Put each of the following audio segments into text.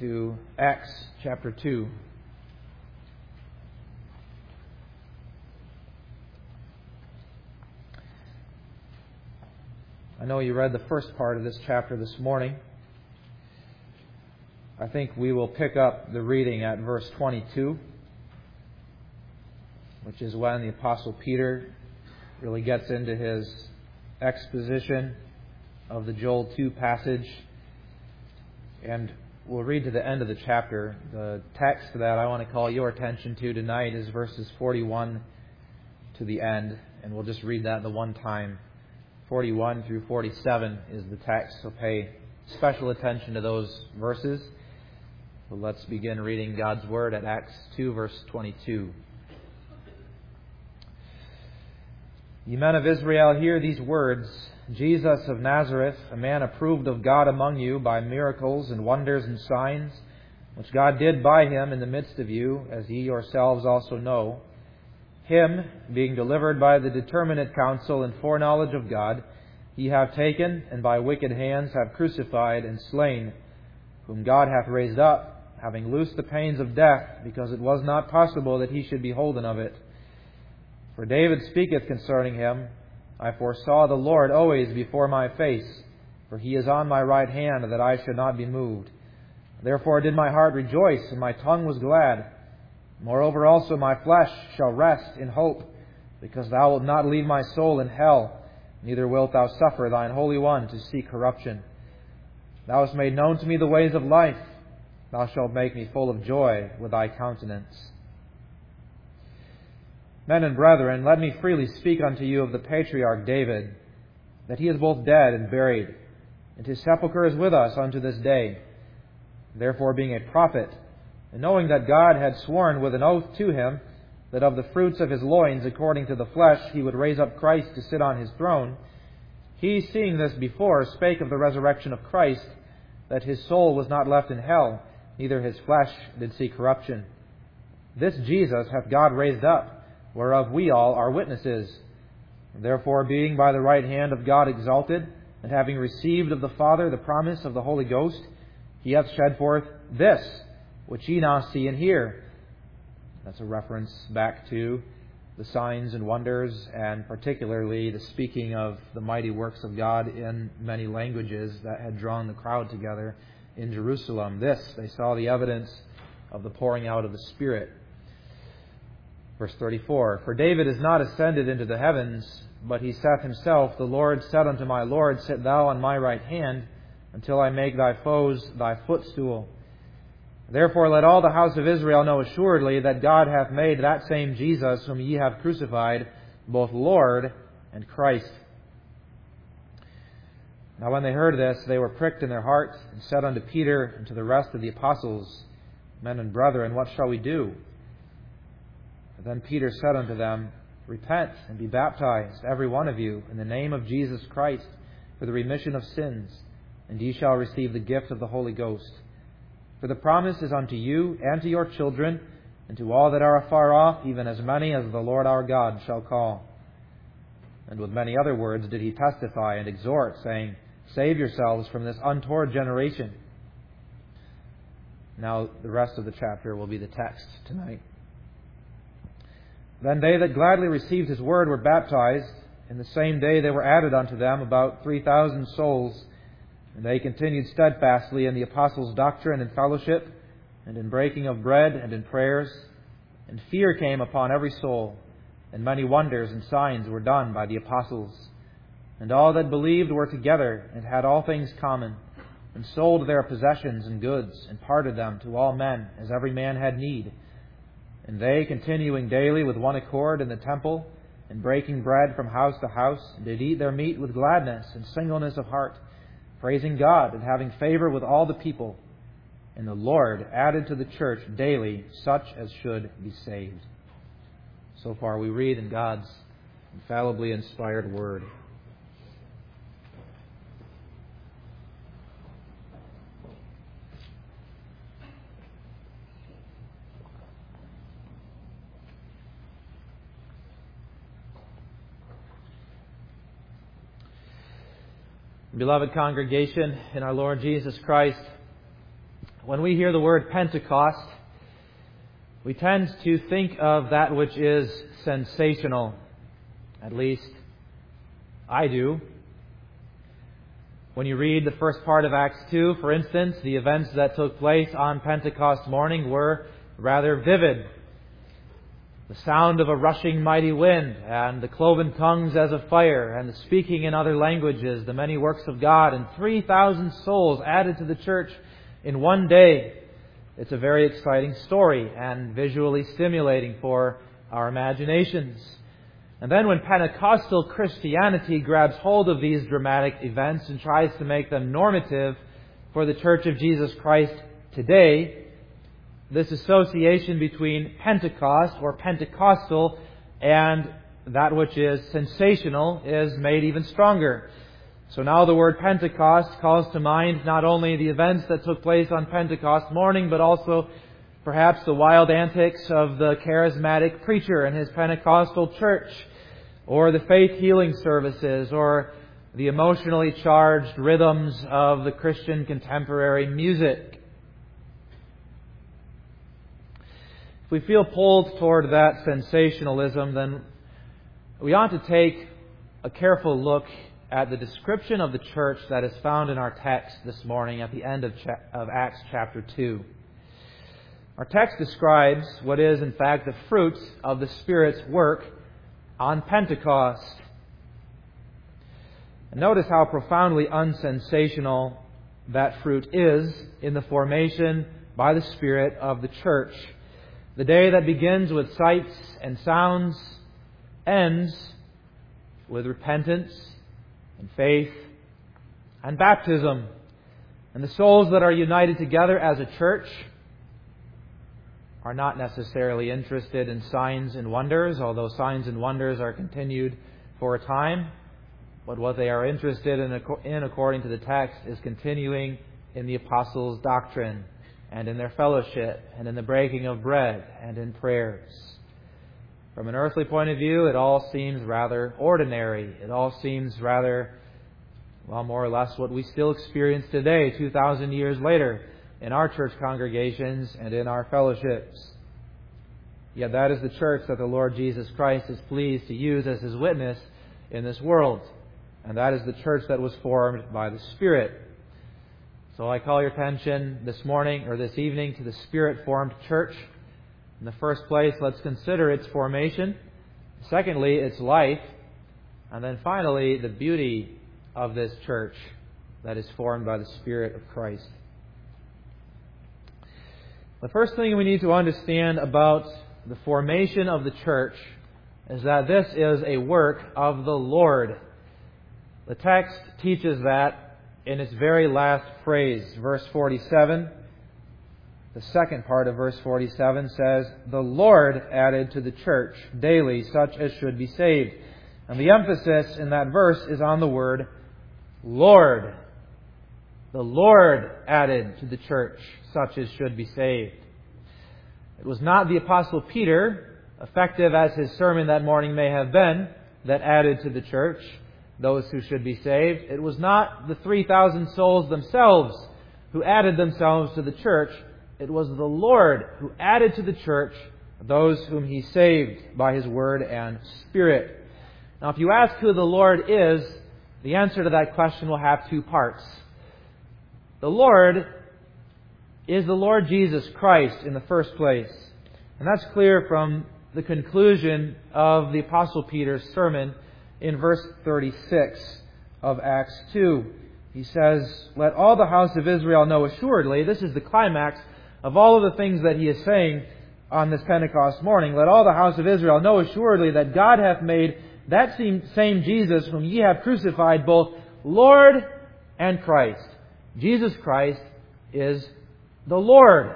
to Acts chapter 2. I know you read the first part of this chapter this morning. I think we will pick up the reading at verse 22, which is when the Apostle Peter really gets into his exposition of the Joel 2 passage. And we'll read to the end of the chapter. The text that I want to call your attention to tonight is verses 41 to the end. And we'll just read that the one time. 41 through 47 is the text, so pay special attention to those verses. So let's begin reading God's Word at Acts 2, verse 22. Ye men of Israel, hear these words. Jesus of Nazareth, a man approved of God among you by miracles and wonders and signs, which God did by him in the midst of you, as ye yourselves also know. Him, being delivered by the determinate counsel and foreknowledge of God, ye have taken, and by wicked hands have crucified and slain, whom God hath raised up, having loosed the pains of death, because it was not possible that he should be holden of it. For David speaketh concerning him, I foresaw the Lord always before my face, for he is on my right hand, that I should not be moved. Therefore did my heart rejoice, and my tongue was glad. Moreover also my flesh shall rest in hope, because thou wilt not leave my soul in hell, neither wilt thou suffer thine Holy One to see corruption. Thou hast made known to me the ways of life. Thou shalt make me full of joy with thy countenance. Men and brethren, let me freely speak unto you of the patriarch David, that he is both dead and buried, and his sepulchre is with us unto this day. Therefore, being a prophet, and knowing that God had sworn with an oath to him, that of the fruits of his loins, according to the flesh, he would raise up Christ to sit on his throne, he, seeing this before, spake of the resurrection of Christ, that his soul was not left in hell, neither his flesh did see corruption. This Jesus hath God raised up, whereof we all are witnesses. Therefore, being by the right hand of God exalted, and having received of the Father the promise of the Holy Ghost, he hath shed forth this, which ye now see and hear. That's a reference back to the signs and wonders, and particularly the speaking of the mighty works of God in many languages that had drawn the crowd together in Jerusalem. This, they saw the evidence of the pouring out of the Spirit. Verse 34, For David is not ascended into the heavens, but he saith himself, The Lord said unto my Lord, Sit thou on my right hand, until I make thy foes thy footstool. Therefore let all the house of Israel know assuredly that God hath made that same Jesus, whom ye have crucified, both Lord and Christ. Now when they heard this, they were pricked in their hearts, and said unto Peter and to the rest of the apostles, Men and brethren, what shall we do? Then Peter said unto them, Repent and be baptized, every one of you, in the name of Jesus Christ, for the remission of sins, and ye shall receive the gift of the Holy Ghost. For the promise is unto you and to your children, and to all that are afar off, even as many as the Lord our God shall call. And with many other words did he testify and exhort, saying, Save yourselves from this untoward generation. Now the rest of the chapter will be the text tonight. Then they that gladly received his word were baptized. In the same day there were added unto them about 3,000 souls. And they continued steadfastly in the apostles' doctrine and fellowship, and in breaking of bread, and in prayers. And fear came upon every soul, and many wonders and signs were done by the apostles. And all that believed were together, and had all things common, and sold their possessions and goods, and parted them to all men, as every man had need. And they, continuing daily with one accord in the temple, and breaking bread from house to house, did eat their meat with gladness and singleness of heart, praising God and having favor with all the people. And the Lord added to the church daily such as should be saved. So far we read in God's infallibly inspired Word. Beloved congregation in our Lord Jesus Christ, When we hear the word Pentecost, we tend to think of that which is sensational. At least, I do. When you read the first part of Acts 2, for instance, the events that took place on Pentecost morning were rather vivid. The sound of a rushing mighty wind, and the cloven tongues as of fire, and the speaking in other languages, the many works of God, and 3,000 souls added to the church in one day. It's a very exciting story and visually stimulating for our imaginations. And then when Pentecostal Christianity grabs hold of these dramatic events and tries to make them normative for the Church of Jesus Christ today, this association between Pentecost or Pentecostal and that which is sensational is made even stronger. So now the word Pentecost calls to mind not only the events that took place on Pentecost morning, but also perhaps the wild antics of the charismatic preacher and his Pentecostal church, or the faith healing services, or the emotionally charged rhythms of the Christian contemporary music. If we feel pulled toward that sensationalism, then we ought to take a careful look at the description of the church that is found in our text this morning at the end of Acts chapter 2. Our text describes what is, in fact, the fruit of the Spirit's work on Pentecost. And notice how profoundly unsensational that fruit is in the formation by the Spirit of the church. The day that begins with sights and sounds ends with repentance and faith and baptism. And the souls that are united together as a church are not necessarily interested in signs and wonders, although signs and wonders are continued for a time. But what they are interested in, according to the text, is continuing in the apostles' doctrine and in their fellowship and in the breaking of bread and in prayers. From an earthly point of view, it all seems rather ordinary. It all seems rather, well, more or less what we still experience today, 2,000 years later, in our church congregations and in our fellowships. Yet that is the church that the Lord Jesus Christ is pleased to use as His witness in this world. And that is the church that was formed by the Spirit. So I call your attention this morning or this evening to the Spirit-formed church. In the first place, let's consider its formation. Secondly, its life. And then finally, the beauty of this church that is formed by the Spirit of Christ. The first thing we need to understand about the formation of the church is that this is a work of the Lord. The text teaches that in its very last phrase, verse 47. The second part of verse 47 says, "The Lord added to the church daily such as should be saved." And the emphasis in that verse is on the word Lord. The Lord added to the church such as should be saved. It was not the Apostle Peter, effective as his sermon that morning may have been, that added to the church those who should be saved. It was not the 3,000 souls themselves who added themselves to the church. It was the Lord who added to the church those whom He saved by His Word and Spirit. Now, if you ask who the Lord is, the answer to that question will have two parts. The Lord is the Lord Jesus Christ in the first place. And that's clear from the conclusion of the Apostle Peter's sermon in verse 36 of Acts 2. He says, "Let all the house of Israel know assuredly," this is the climax of all of the things that he is saying on this Pentecost morning, "Let all the house of Israel know assuredly that God hath made that same Jesus whom ye have crucified both Lord and Christ." Jesus Christ is the Lord.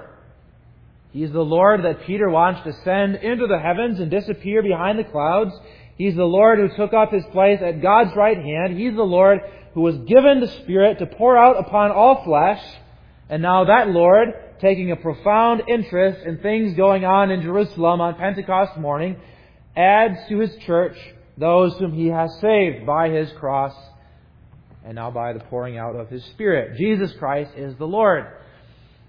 He is the Lord that Peter watched ascend into the heavens and disappear behind the clouds. He's the Lord who took up His place at God's right hand. He's the Lord who was given the Spirit to pour out upon all flesh. And now that Lord, taking a profound interest in things going on in Jerusalem on Pentecost morning, adds to His church those whom He has saved by His cross and now by the pouring out of His Spirit. Jesus Christ is the Lord.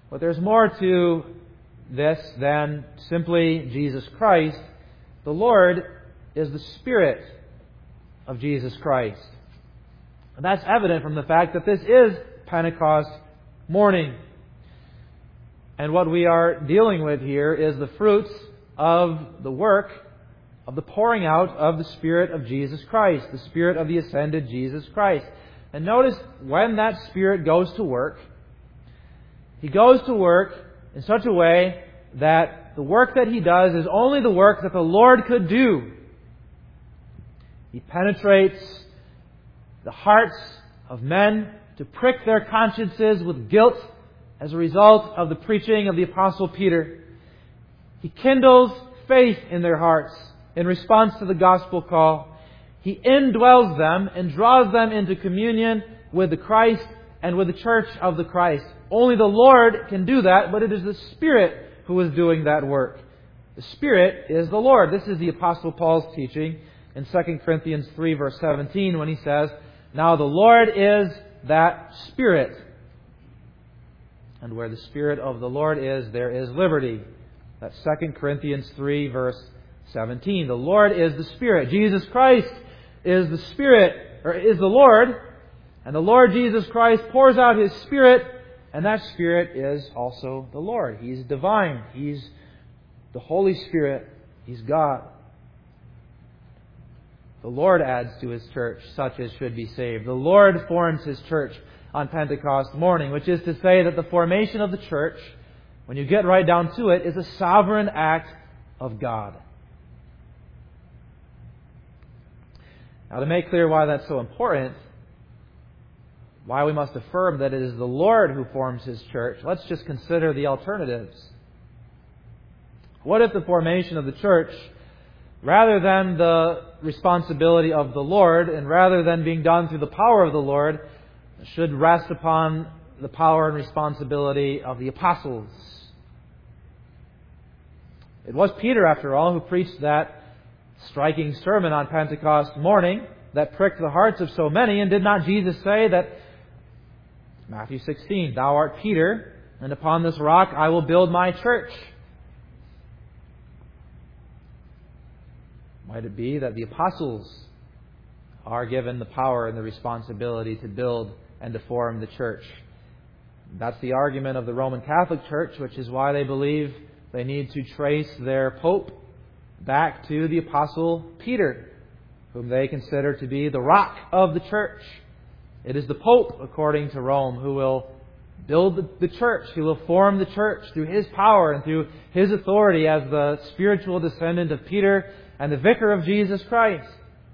But there's more to this than simply Jesus Christ. The Lord is the Spirit of Jesus Christ. And that's evident from the fact that this is Pentecost morning. And what we are dealing with here is the fruits of the work of the pouring out of the Spirit of Jesus Christ, the Spirit of the ascended Jesus Christ. And notice when that Spirit goes to work, He goes to work in such a way that the work that He does is only the work that the Lord could do. He penetrates the hearts of men to prick their consciences with guilt as a result of the preaching of the Apostle Peter. He kindles faith in their hearts in response to the gospel call. He indwells them and draws them into communion with the Christ and with the church of the Christ. Only the Lord can do that, but it is the Spirit who is doing that work. The Spirit is the Lord. This is the Apostle Paul's teaching in 2 Corinthians 3 verse 17 when he says, "Now the Lord is that Spirit. And where the Spirit of the Lord is, there is liberty." That's 2 Corinthians 3 verse 17. The Lord is the Spirit. Jesus Christ is the Spirit, or is the Lord. And the Lord Jesus Christ pours out His Spirit, and that Spirit is also the Lord. He's divine. He's the Holy Spirit. He's God. The Lord adds to His church such as should be saved. The Lord forms His church on Pentecost morning, which is to say that the formation of the church, when you get right down to it, is a sovereign act of God. Now, to make clear why that's so important, why we must affirm that it is the Lord who forms His church, let's just consider the alternatives. What if the formation of the church, rather than the responsibility of the Lord, and rather than being done through the power of the Lord, should rest upon the power and responsibility of the apostles? It was Peter, after all, who preached that striking sermon on Pentecost morning that pricked the hearts of so many. And did not Jesus say that, Matthew 16, "Thou art Peter, and upon this rock I will build my church"? Might it be that the apostles are given the power and the responsibility to build and to form the church? That's the argument of the Roman Catholic Church, which is why they believe they need to trace their Pope back to the Apostle Peter, whom they consider to be the rock of the church. It is the Pope, according to Rome, who will build the church, who will form the church through his power and through his authority as the spiritual descendant of Peter and the vicar of Jesus Christ.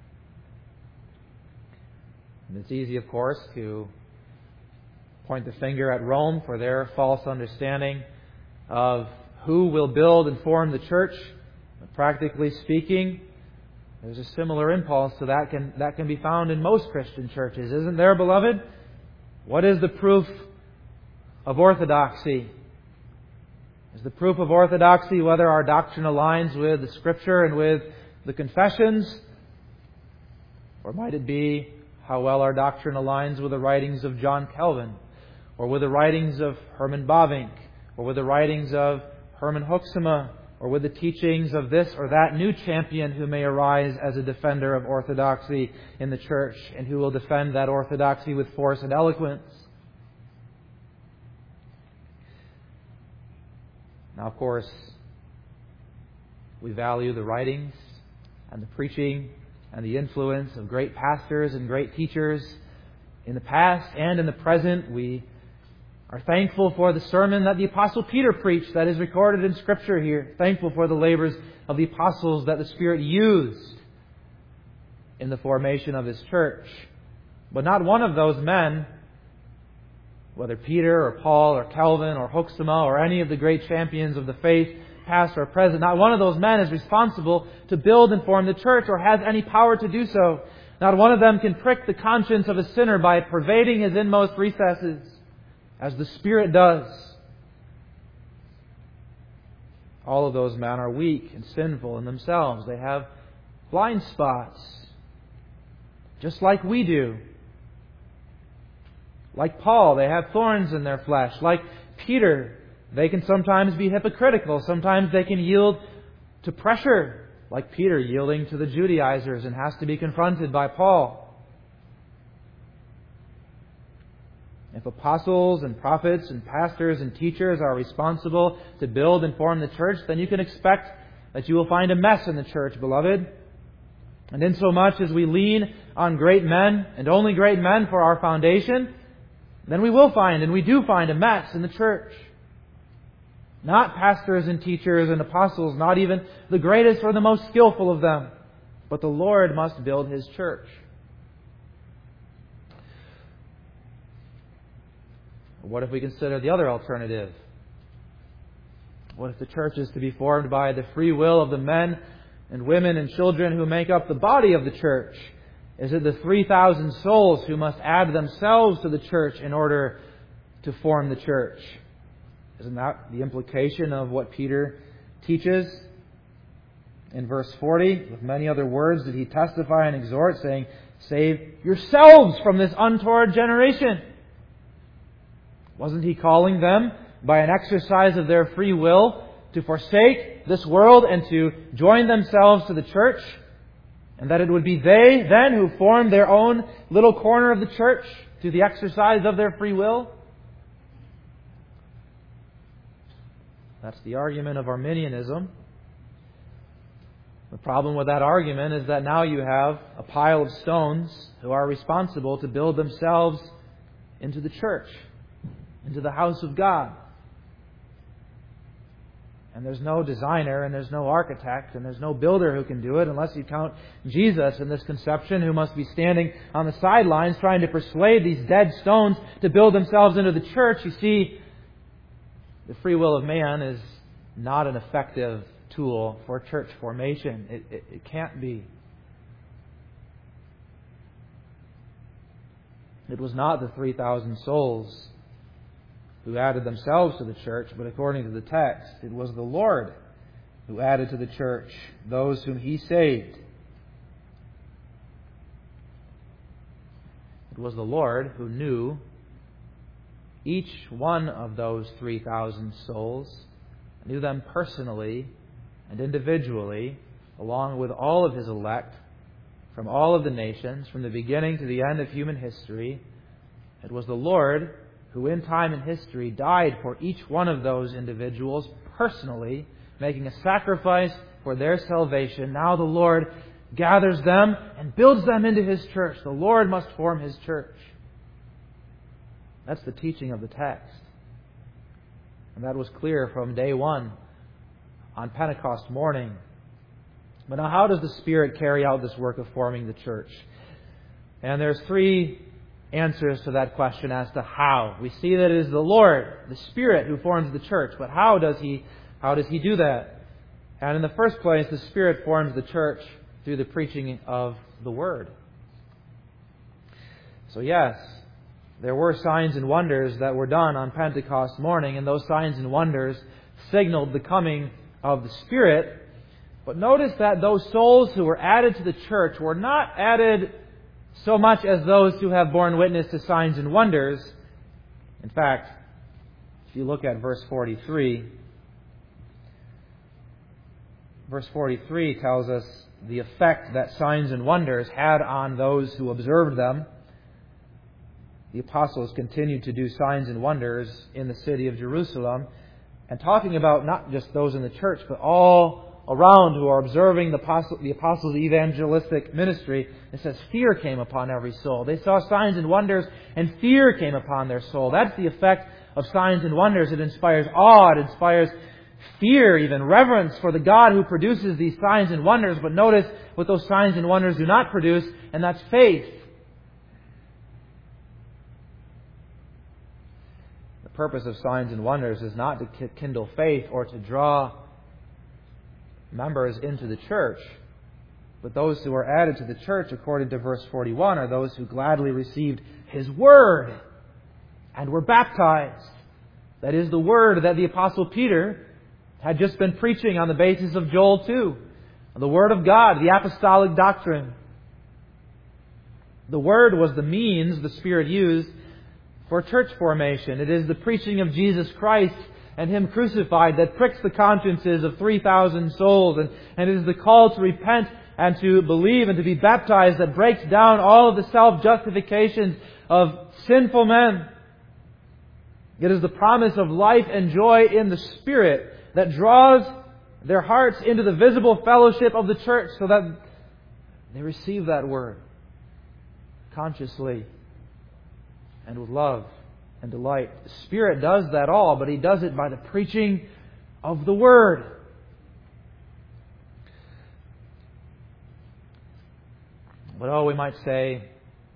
And it's easy, of course, to point the finger at Rome for their false understanding of who will build and form the church. But practically speaking, there's a similar impulse to that can be found in most Christian churches. Isn't there, beloved? What is the proof of orthodoxy? Is the proof of orthodoxy whether our doctrine aligns with the Scripture and with the confessions? Or might it be how well our doctrine aligns with the writings of John Calvin, or with the writings of Herman Bavinck, or with the writings of Herman Hoeksema, or with the teachings of this or that new champion who may arise as a defender of orthodoxy in the church, and who will defend that orthodoxy with force and eloquence? Now, of course, we value the writings and the preaching and the influence of great pastors and great teachers in the past and in the present. We are thankful for the sermon that the Apostle Peter preached that is recorded in Scripture here. Thankful for the labors of the apostles that the Spirit used in the formation of His church. But not one of those men, whether Peter or Paul or Calvin or Hoeksema or any of the great champions of the faith, past or present, not one of those men is responsible to build and form the church or has any power to do so. Not one of them can prick the conscience of a sinner by pervading his inmost recesses, as the Spirit does. All of those men are weak and sinful in themselves. They have blind spots, just like we do. Like Paul, they have thorns in their flesh. Like Peter, they can sometimes be hypocritical. Sometimes they can yield to pressure, like Peter yielding to the Judaizers and has to be confronted by Paul. If apostles and prophets and pastors and teachers are responsible to build and form the church, then you can expect that you will find a mess in the church, beloved. And insomuch as we lean on great men and only great men for our foundation, then we will find, and we do find, a mess in the church. Not pastors and teachers and apostles, not even the greatest or the most skillful of them, but the Lord must build His church. What if we consider the other alternative? What if the church is to be formed by the free will of the men and women and children who make up the body of the church? Is it the 3,000 souls who must add themselves to the church in order to form the church? Isn't that the implication of what Peter teaches? In verse 40, with many other words did he testify and exhort, saying, "Save yourselves from this untoward generation." Wasn't he calling them, by an exercise of their free will, to forsake this world and to join themselves to the church? And that it would be they then who formed their own little corner of the church through the exercise of their free will? That's the argument of Arminianism. The problem with that argument is that now you have a pile of stones who are responsible to build themselves into the church, into the house of God. And there's no designer and there's no architect and there's no builder who can do it unless you count Jesus in this conception, who must be standing on the sidelines trying to persuade these dead stones to build themselves into the church. You see, the free will of man is not an effective tool for church formation. It can't be. It was not the 3,000 souls who added themselves to the church, but according to the text, it was the Lord who added to the church those whom He saved. It was the Lord who knew each one of those 3,000 souls, knew them personally and individually, along with all of His elect, from all of the nations, from the beginning to the end of human history. It was the Lord who in time and history died for each one of those individuals personally, making a sacrifice for their salvation. Now the Lord gathers them and builds them into His church. The Lord must form His church. That's the teaching of the text. And that was clear from day one on Pentecost morning. But now how does the Spirit carry out this work of forming the church? And there's three answers to that question as to how. We see that it is the Lord, the Spirit, who forms the church. But how does He do that? And in the first place, the Spirit forms the church through the preaching of the Word. So yes, there were signs and wonders that were done on Pentecost morning, and those signs and wonders signaled the coming of the Spirit. But notice that those souls who were added to the church were not added so much as those who have borne witness to signs and wonders. In fact, if you look at verse 43, verse 43 tells us the effect that signs and wonders had on those who observed them. The apostles continued to do signs and wonders in the city of Jerusalem, and talking about not just those in the church, but all around who are observing the apostles' evangelistic ministry. It says fear came upon every soul. They saw signs and wonders, and fear came upon their soul. That's the effect of signs and wonders. It inspires awe. It inspires fear, even reverence for the God who produces these signs and wonders. But notice what those signs and wonders do not produce, and that's faith. The purpose of signs and wonders is not to kindle faith or to draw members into the church, but those who are added to the church, according to verse 41, are those who gladly received His Word and were baptized. That is the Word that the Apostle Peter had just been preaching on the basis of Joel 2. The Word of God, the apostolic doctrine. The Word was the means the Spirit used for church formation. It is the preaching of Jesus Christ and Him crucified that pricks the consciences of 3,000 souls. And it is the call to repent and to believe and to be baptized that breaks down all of the self-justifications of sinful men. It is the promise of life and joy in the Spirit that draws their hearts into the visible fellowship of the church so that they receive that Word consciously and with love and delight. The Spirit does that all, but He does it by the preaching of the Word. But we might say,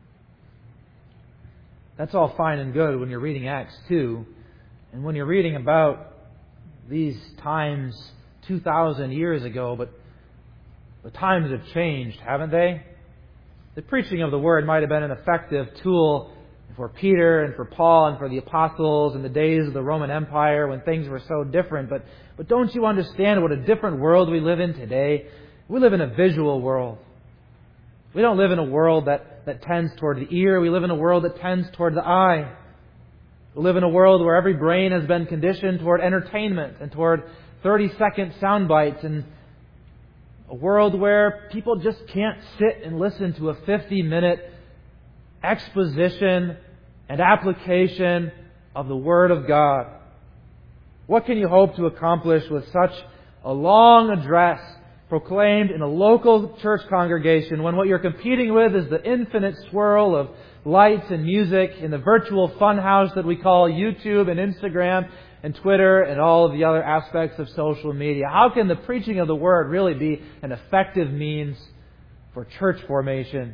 that's all fine and good when you're reading Acts 2, and when you're reading about these times 2,000 years ago, but the times have changed, haven't they? The preaching of the Word might have been an effective tool for Peter and for Paul and for the apostles in the days of the Roman Empire when things were so different. But don't you understand what a different world we live in today? We live in a visual world. We don't live in a world that tends toward the ear. We live in a world that tends toward the eye. We live in a world where every brain has been conditioned toward entertainment and toward 30-second sound bites, and a world where people just can't sit and listen to a 50-minute exposition and application of the Word of God. What can you hope to accomplish with such a long address proclaimed in a local church congregation when what you're competing with is the infinite swirl of lights and music in the virtual funhouse that we call YouTube and Instagram and Twitter and all of the other aspects of social media? How can the preaching of the Word really be an effective means for church formation?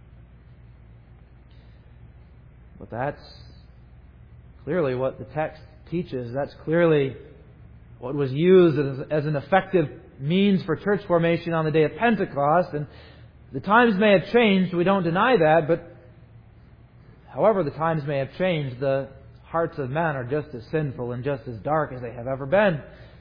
But that's clearly what the text teaches. That's clearly what was used as an effective means for church formation on the day of Pentecost. And the times may have changed, we don't deny that, but however the times may have changed, the hearts of men are just as sinful and just as dark as they have ever been.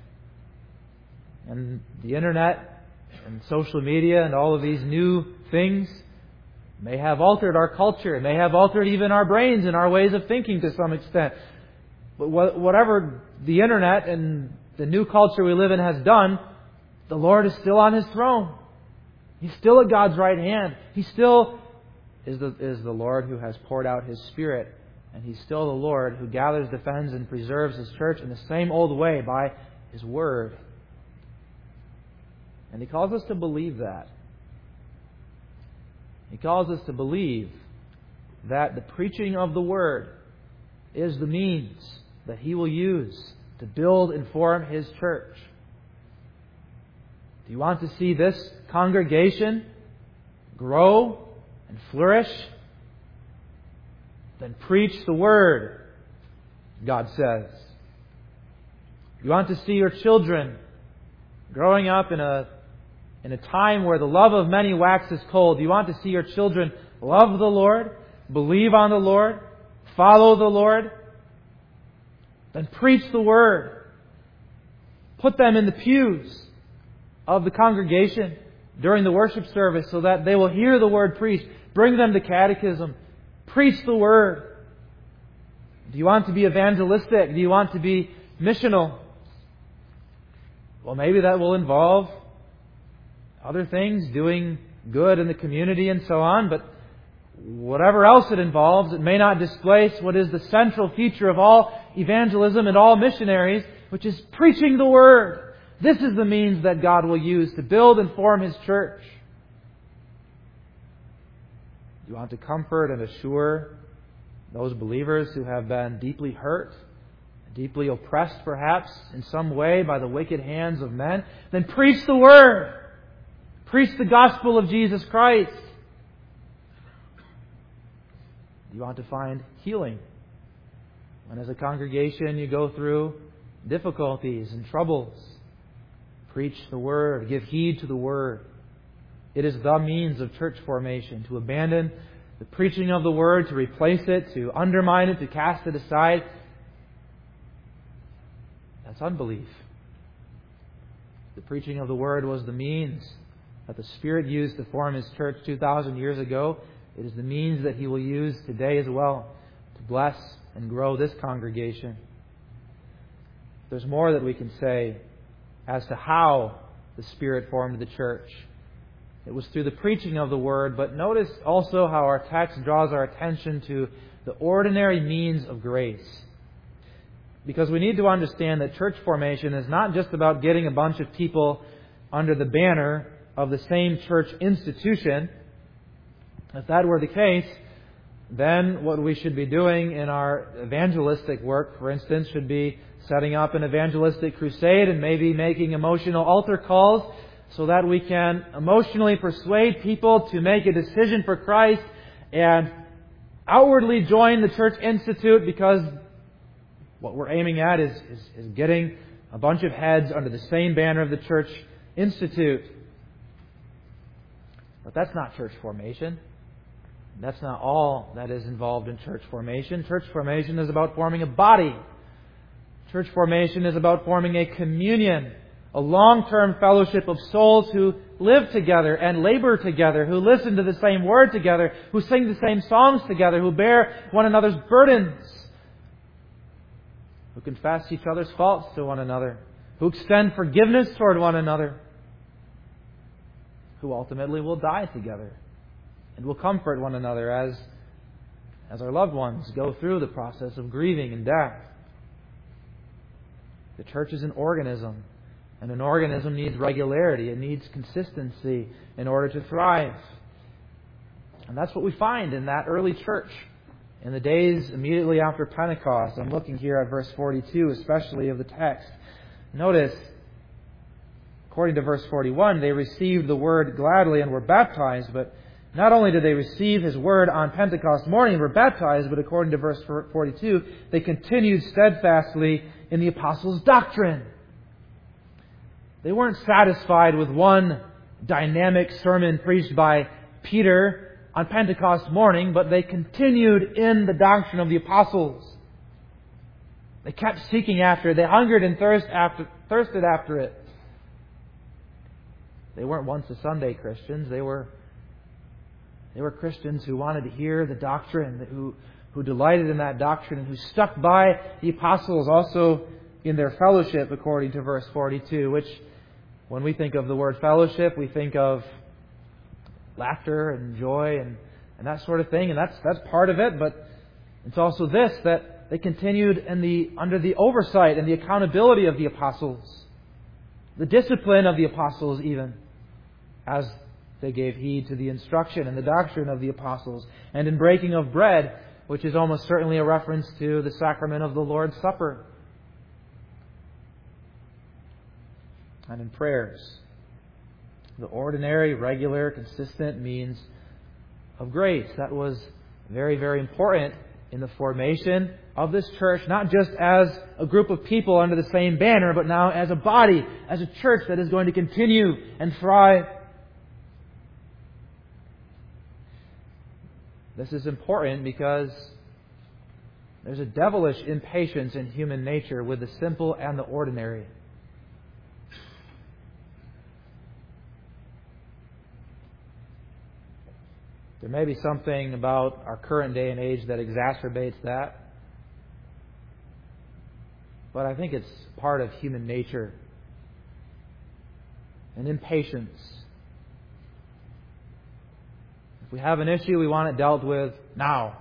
And the internet and social media and all of these new things may have altered our culture, may have altered even our brains and our ways of thinking to some extent. But whatever the internet and the new culture we live in has done, the Lord is still on His throne. He's still at God's right hand. He still is the Lord who has poured out His Spirit. And He's still the Lord who gathers, defends, and preserves His church in the same old way by His Word. And He calls us to believe that. He calls us to believe that the preaching of the Word is the means that He will use to build and form His church. Do you want to see this congregation grow and flourish? Then preach the Word, God says. You want to see your children growing up in a time where the love of many waxes cold. You want to see your children love the Lord, believe on the Lord, follow the Lord? Then preach the Word. Put them in the pews of the congregation during the worship service so that they will hear the Word preached. Bring them to catechism. Preach the Word. Do you want to be evangelistic? Do you want to be missional? Well, maybe that will involve other things, doing good in the community and so on, but whatever else it involves, it may not displace what is the central feature of all evangelism and all missionaries, which is preaching the Word. This is the means that God will use to build and form His church. You want to comfort and assure those believers who have been deeply hurt, deeply oppressed perhaps in some way by the wicked hands of men? Then preach the Word. Preach the gospel of Jesus Christ. You want to find healing when as a congregation you go through difficulties and troubles. Preach the Word. Give heed to the Word. It is the means of church formation. To abandon the preaching of the Word, to replace it, to undermine it, to cast it aside, that's unbelief. The preaching of the Word was the means that the Spirit used to form His church 2,000 years ago. It is the means that He will use today as well to bless and grow this congregation. There's more that we can say as to how the Spirit formed the church. It was through the preaching of the Word, but notice also how our text draws our attention to the ordinary means of grace. Because we need to understand that church formation is not just about getting a bunch of people under the banner of the same church institution. If that were the case, then what we should be doing in our evangelistic work, for instance, should be setting up an evangelistic crusade and maybe making emotional altar calls so that we can emotionally persuade people to make a decision for Christ and outwardly join the Church Institute, because what we're aiming at is getting a bunch of heads under the same banner of the Church Institute. But that's not church formation. That's not all that is involved in church formation. Church formation is about forming a body. Church formation is about forming a communion, a long-term fellowship of souls who live together and labor together, who listen to the same word together, who sing the same songs together, who bear one another's burdens, who confess each other's faults to one another, who extend forgiveness toward one another, who ultimately will die together and will comfort one another as our loved ones go through the process of grieving and death. The church is an organism, and an organism needs regularity. It needs consistency in order to thrive. And that's what we find in that early church in the days immediately after Pentecost. I'm looking here at verse 42, especially of the text. Notice, according to verse 41, they received the word gladly and were baptized. But not only did they receive His word on Pentecost morning and were baptized, but according to verse 42, they continued steadfastly in the apostles' doctrine. They weren't satisfied with one dynamic sermon preached by Peter on Pentecost morning, but they continued in the doctrine of the apostles. They kept seeking after it. They hungered and thirsted after it. They weren't once a Sunday Christians. They were Christians who wanted to hear the doctrine, who delighted in that doctrine, and who stuck by the apostles also in their fellowship, according to verse 42, which, when we think of the word fellowship, we think of laughter and joy and that sort of thing, and that's part of it, but it's also this, that they continued under the oversight and the accountability of the apostles, the discipline of the apostles even, as they gave heed to the instruction and the doctrine of the apostles, and in breaking of bread, which is almost certainly a reference to the sacrament of the Lord's Supper, and in prayers. The ordinary, regular, consistent means of grace. That was very, very important in the formation of this church, not just as a group of people under the same banner, but now as a body, as a church that is going to continue and thrive. This is important because there's a devilish impatience in human nature with the simple and the ordinary. There may be something about our current day and age that exacerbates that. But I think it's part of human nature. An impatience. If we have an issue, we want it dealt with now.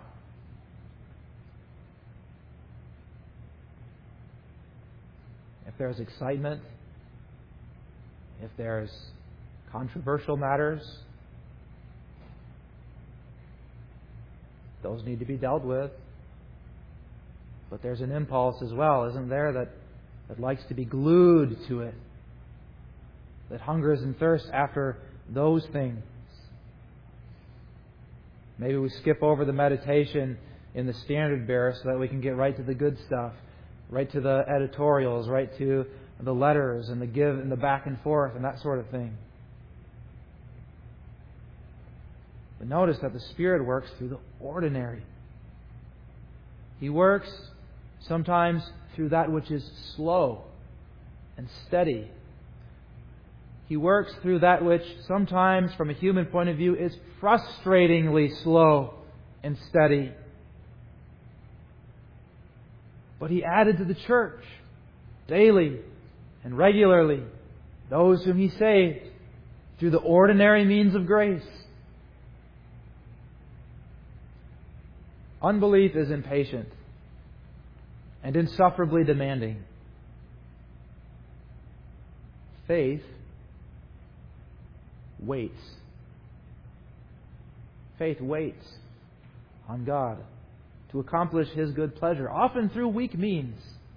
If there's excitement, if there's controversial matters, those need to be dealt with. But there's an impulse as well, isn't there, that likes to be glued to it, that hungers and thirsts after those things. Maybe we skip over the meditation in the Standard Bearer so that we can get right to the good stuff, right to the editorials, right to the letters and the give and the back and forth and that sort of thing. But notice that the Spirit works through the ordinary. He works sometimes through that which is slow and steady. He works through that which sometimes, from a human point of view, is frustratingly slow and steady. But He added to the church daily and regularly those whom He saved through the ordinary means of grace. Unbelief is impatient and insufferably demanding. Faith waits. Faith waits on God to accomplish His good pleasure, often through weak means.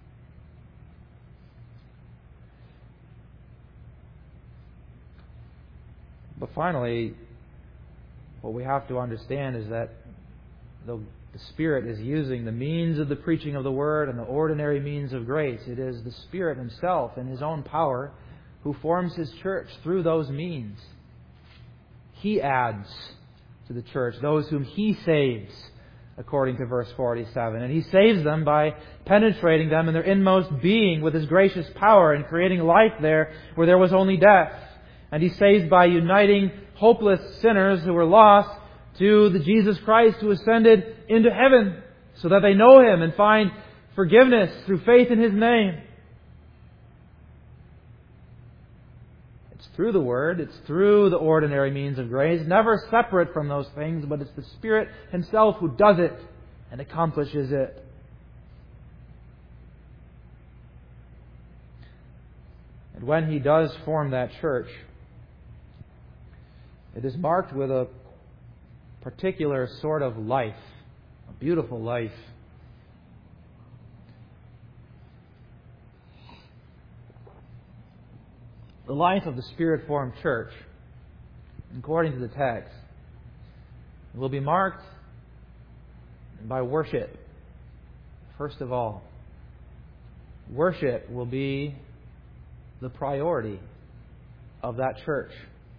But finally, what we have to understand is that the Spirit is using the means of the preaching of the Word and the ordinary means of grace. It is the Spirit Himself in His own power who forms His church through those means. He adds to the church those whom He saves, according to verse 47. And He saves them by penetrating them in their inmost being with His gracious power and creating life there where there was only death. And He saves by uniting hopeless sinners who were lost to the Jesus Christ who ascended into heaven so that they know Him and find forgiveness through faith in His name. It's through the Word, it's through the ordinary means of grace, never separate from those things, but it's the Spirit Himself who does it and accomplishes it. And when He does form that church, it is marked with a particular sort of life, a beautiful life. The life of the Spirit-formed church, according to the text, will be marked by worship. First of all, worship will be the priority of that church.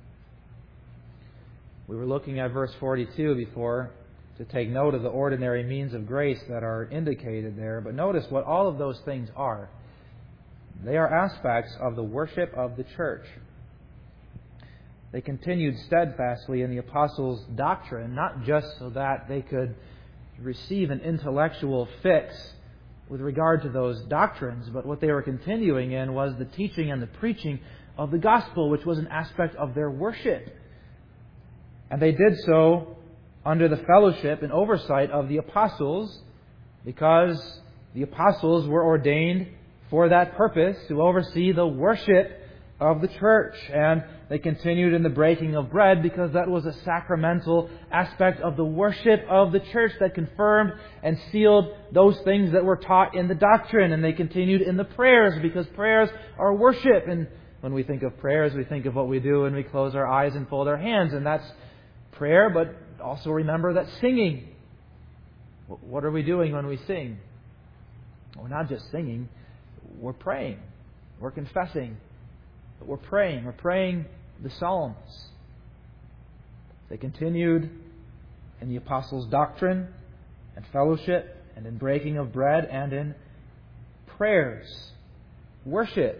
We were looking at verse 42 before to take note of the ordinary means of grace that are indicated there. But notice what all of those things are. They are aspects of the worship of the church. They continued steadfastly in the apostles' doctrine, not just so that they could receive an intellectual fix with regard to those doctrines, but what they were continuing in was the teaching and the preaching of the gospel, which was an aspect of their worship. And they did so under the fellowship and oversight of the apostles, because the apostles were ordained for that purpose, to oversee the worship of the church. And they continued in the breaking of bread because that was a sacramental aspect of the worship of the church that confirmed and sealed those things that were taught in the doctrine. And they continued in the prayers because prayers are worship. And when we think of prayers, we think of what we do when we close our eyes and fold our hands. And that's prayer, but also remember that singing. What are we doing when we sing? We're not just singing. We're praying. We're confessing. But we're praying. We're praying the Psalms. They continued in the apostles' doctrine and fellowship and in breaking of bread and in prayers. Worship.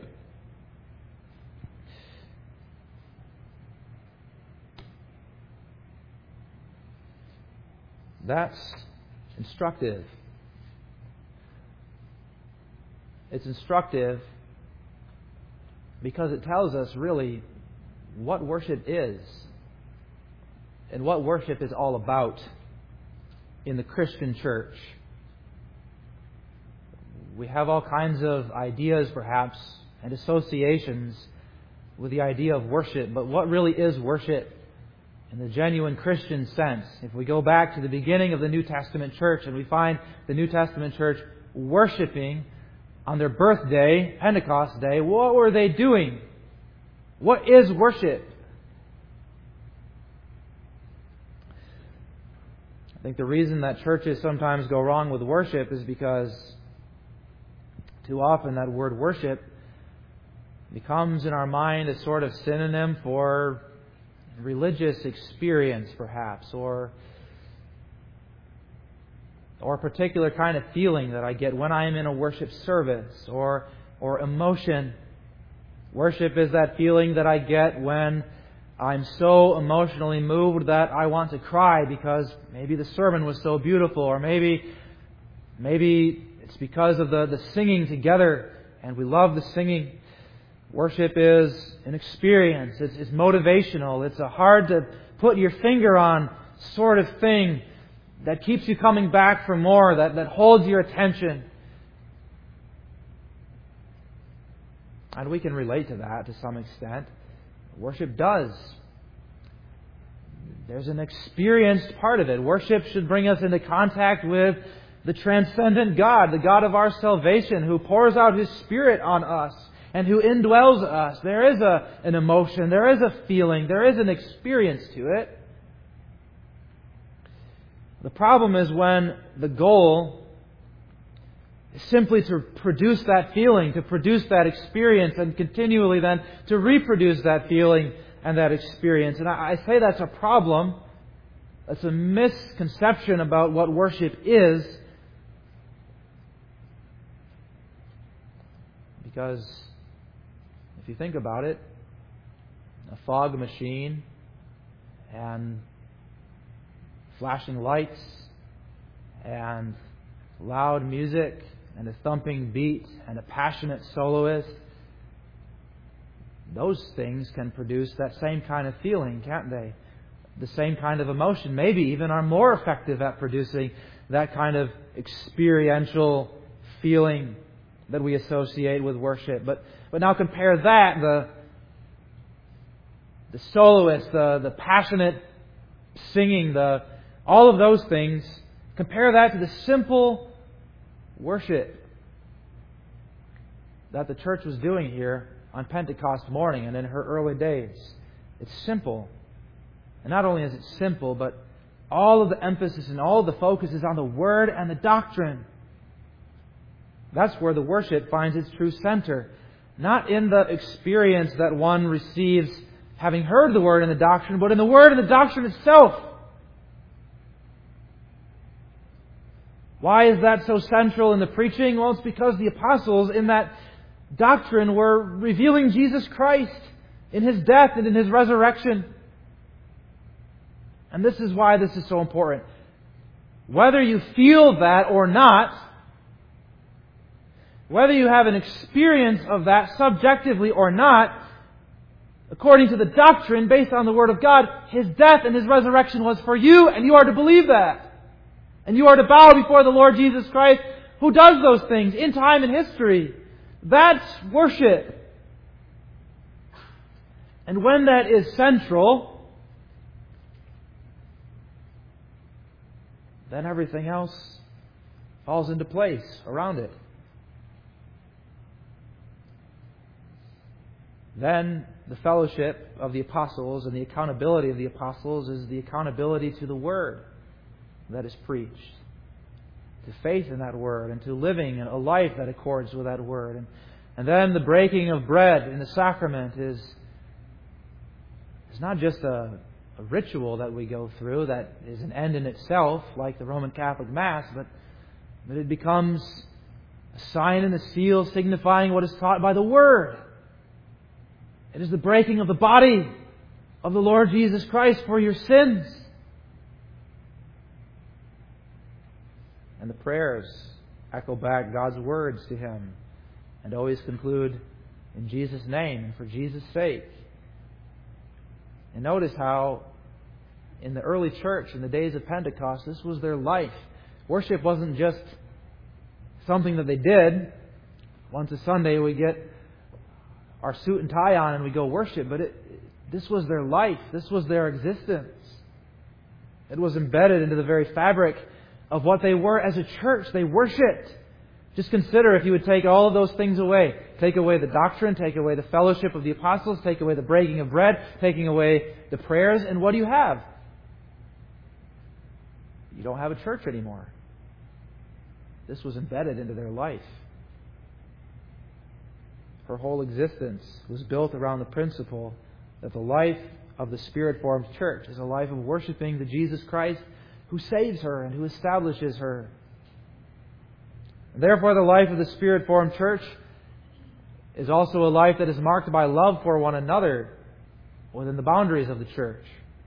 That's instructive. It's instructive because it tells us really what worship is and what worship is all about in the Christian church. We have all kinds of ideas, perhaps, and associations with the idea of worship, but what really is worship in the genuine Christian sense? If we go back to the beginning of the New Testament church and we find the New Testament church worshiping on their birthday, Pentecost Day, what were they doing? What is worship? I think the reason that churches sometimes go wrong with worship is because too often that word worship becomes in our mind a sort of synonym for religious experience, perhaps, or a particular kind of feeling that I get when I am in a worship service, or emotion. Worship is that feeling that I get when I'm so emotionally moved that I want to cry because maybe the sermon was so beautiful, or maybe it's because of the singing together and we love the singing. Worship is an experience. It's motivational. It's a hard to put your finger on sort of thing that keeps you coming back for more, that holds your attention. And we can relate to that to some extent. Worship does. There's an experienced part of it. Worship should bring us into contact with the transcendent God, the God of our salvation, who pours out His Spirit on us and who indwells us. There is an emotion, there is a feeling, there is an experience to it. The problem is when the goal is simply to produce that feeling, to produce that experience, and continually then to reproduce that feeling and that experience. And I say that's a problem. That's a misconception about what worship is. Because if you think about it, a fog machine and flashing lights and loud music and a thumping beat and a passionate soloist, those things can produce that same kind of feeling, can't they? The same kind of emotion. Maybe even are more effective at producing that kind of experiential feeling that we associate with worship. But now compare that, the soloist, the passionate singing, all of those things, compare that to the simple worship that the church was doing here on Pentecost morning and in her early days. It's simple. And not only is it simple, but all of the emphasis and all of the focus is on the Word and the doctrine. That's where the worship finds its true center. Not in the experience that one receives having heard the Word and the doctrine, but in the Word and the doctrine itself. Why is that so central in the preaching? Well, it's because the apostles in that doctrine were revealing Jesus Christ in His death and in His resurrection. And this is why this is so important. Whether you feel that or not, whether you have an experience of that subjectively or not, according to the doctrine based on the Word of God, His death and His resurrection was for you, and you are to believe that. And you are to bow before the Lord Jesus Christ, who does those things in time and history. That's worship. And when that is central, then everything else falls into place around it. Then the fellowship of the apostles and the accountability of the apostles is the accountability to the Word that is preached, to faith in that Word, and to living a life that accords with that Word. And then the breaking of bread in the sacrament is not just a ritual that we go through that is an end in itself, like the Roman Catholic Mass, but it becomes a sign and a seal signifying what is taught by the Word. It is the breaking of the body of the Lord Jesus Christ for your sins. And the prayers echo back God's words to Him and always conclude in Jesus' name and for Jesus' sake. And notice how in the early church, in the days of Pentecost, this was their life. Worship wasn't just something that they did. Once a Sunday we get our suit and tie on and we go worship, but this was their life. This was their existence. It was embedded into the very fabric of what they were as a church. They worshipped. Just consider if you would take all of those things away. Take away the doctrine, take away the fellowship of the apostles, take away the breaking of bread, taking away the prayers, and what do you have? You don't have a church anymore. This was embedded into their life. Her whole existence was built around the principle that the life of the Spirit-formed church is a life of worshiping the Jesus Christ who saves her and who establishes her. And therefore, the life of the Spirit-formed church is also a life that is marked by love for one another within the boundaries of the church.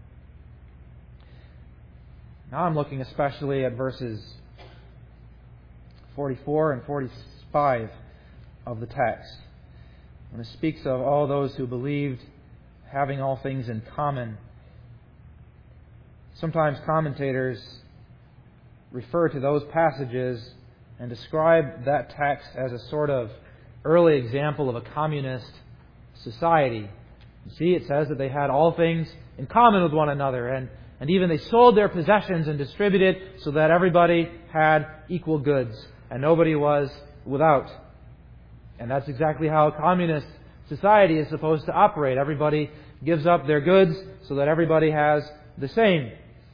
Now I'm looking especially at verses 44 and 45 of the text. When it speaks of all those who believed having all things in common, sometimes commentators refer to those passages and describe that text as a sort of early example of a communist society. You see, it says that they had all things in common with one another, and even they sold their possessions and distributed so that everybody had equal goods and nobody was without. And that's exactly how a communist society is supposed to operate. Everybody gives up their goods so that everybody has the same.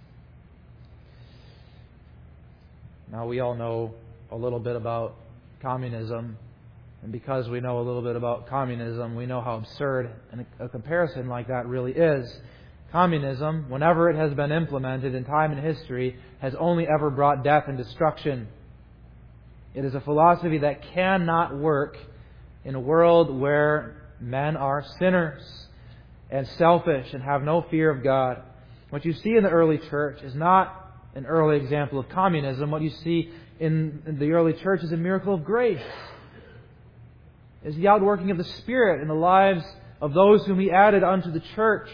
Now, we all know a little bit about communism, and because we know a little bit about communism, we know how absurd a comparison like that really is. Communism, whenever it has been implemented in time and history, has only ever brought death and destruction. It is a philosophy that cannot work in a world where men are sinners and selfish and have no fear of God. What you see in the early church is not an early example of communism. What you see in the early church is a miracle of grace. It's the outworking of the Spirit in the lives of those whom He added unto the church.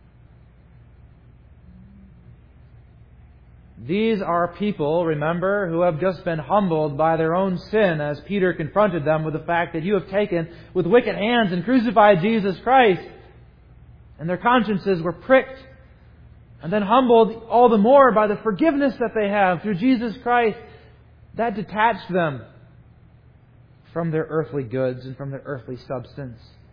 These are people, remember, who have just been humbled by their own sin, as Peter confronted them with the fact that you have taken with wicked hands and crucified Jesus Christ. And their consciences were pricked and then humbled all the more by the forgiveness that they have through Jesus Christ. That detached them from their earthly goods and from their earthly substance.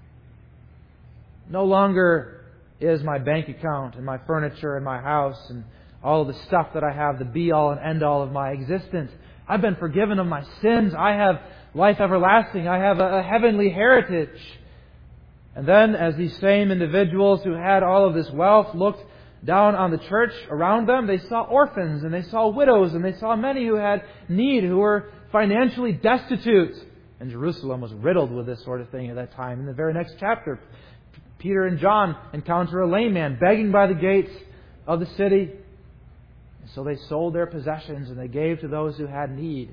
No longer is my bank account and my furniture and my house and all of the stuff that I have the be-all and end-all of my existence. I've been forgiven of my sins. I have life everlasting. I have a heavenly heritage. And then, as these same individuals who had all of this wealth looked down on the church around them, they saw orphans and they saw widows and they saw many who had need, who were financially destitute. And Jerusalem was riddled with this sort of thing at that time. In the very next chapter, Peter and John encounter a lame man begging by the gates of the city. And so they sold their possessions and they gave to those who had need.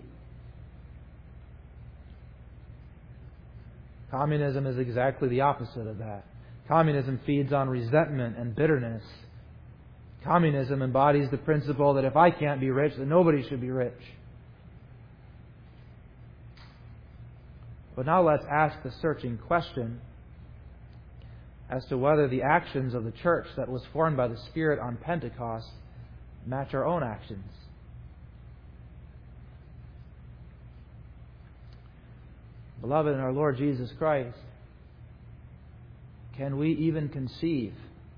Communism is exactly the opposite of that. Communism feeds on resentment and bitterness. Communism embodies the principle that if I can't be rich, then nobody should be rich. But now let's ask the searching question as to whether the actions of the church that was formed by the Spirit on Pentecost match our own actions. Beloved in our Lord Jesus Christ, can we even conceive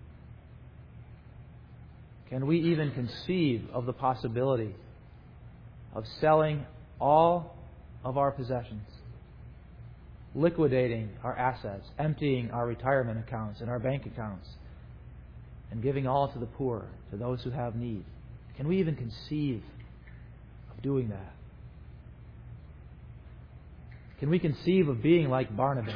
of the possibility of selling all of our possessions, liquidating our assets, emptying our retirement accounts and our bank accounts, and giving all to the poor, to those who have need? Can we even conceive of doing that? Can we conceive of being like Barnabas,